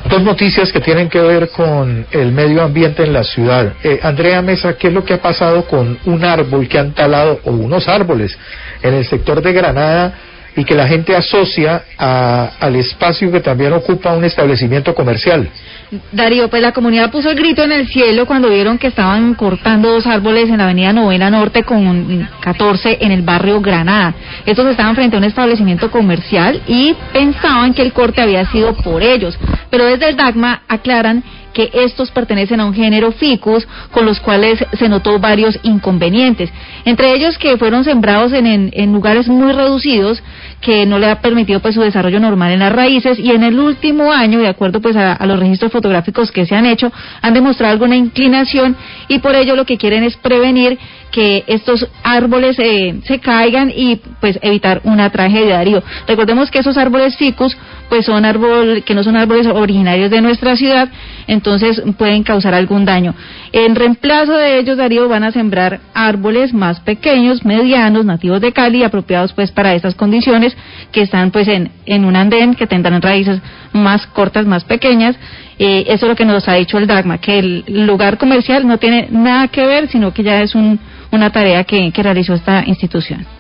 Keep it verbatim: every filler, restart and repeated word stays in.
Dos noticias que tienen que ver con el medio ambiente en la ciudad. Eh, Andrea Mesa, ¿qué es lo que ha pasado con un árbol que han talado, o unos árboles, en el sector de Granada, y que la gente asocia a, al espacio que también ocupa un establecimiento comercial? Darío, pues la comunidad puso el grito en el cielo cuando vieron que estaban cortando dos árboles en la avenida Novena Norte con catorce en el barrio Granada. Estos estaban frente a un establecimiento comercial y pensaban que el corte había sido por ellos, pero desde el DACMA aclaran que estos pertenecen a un género ficus, con los cuales se notó varios inconvenientes, entre ellos que fueron sembrados en, en, en lugares muy reducidos, que no le ha permitido pues su desarrollo normal en las raíces, y en el último año, de acuerdo pues a, a los registros fotográficos que se han hecho, han demostrado alguna inclinación, y por ello lo que quieren es prevenir que estos árboles eh, se caigan y pues evitar una tragedia, Darío. Recordemos que esos árboles ficus pues son árboles que no son árboles originarios de nuestra ciudad, entonces pueden causar algún daño. En reemplazo de ellos, Darío, van a sembrar árboles más pequeños, medianos, nativos de Cali, apropiados pues para estas condiciones, que están pues en, en un andén, que tendrán raíces más cortas, más pequeñas. Eh, eso es lo que nos ha dicho el DACMA, que el lugar comercial no tiene nada que ver, sino que ya es un, una tarea que, que realizó esta institución.